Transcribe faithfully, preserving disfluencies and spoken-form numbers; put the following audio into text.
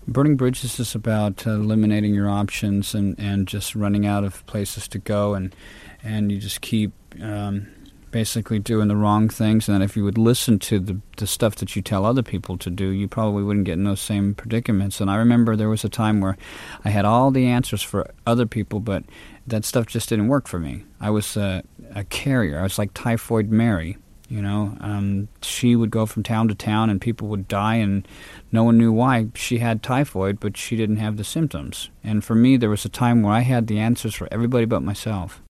Burning bridges is about uh, eliminating your options and, and just running out of places to go, and and you just keep um, basically doing the wrong things. And then if you would listen to the, the stuff that you tell other people to do, you probably wouldn't get in those same predicaments. And I remember there was a time where I had all the answers for other people, but that stuff just didn't work for me. I was a, a carrier. I was like Typhoid Mary. You know, um, she would go from town to town and people would die and no one knew why. She had typhoid, but she didn't have the symptoms. And for me, there was a time where I had the answers for everybody but myself.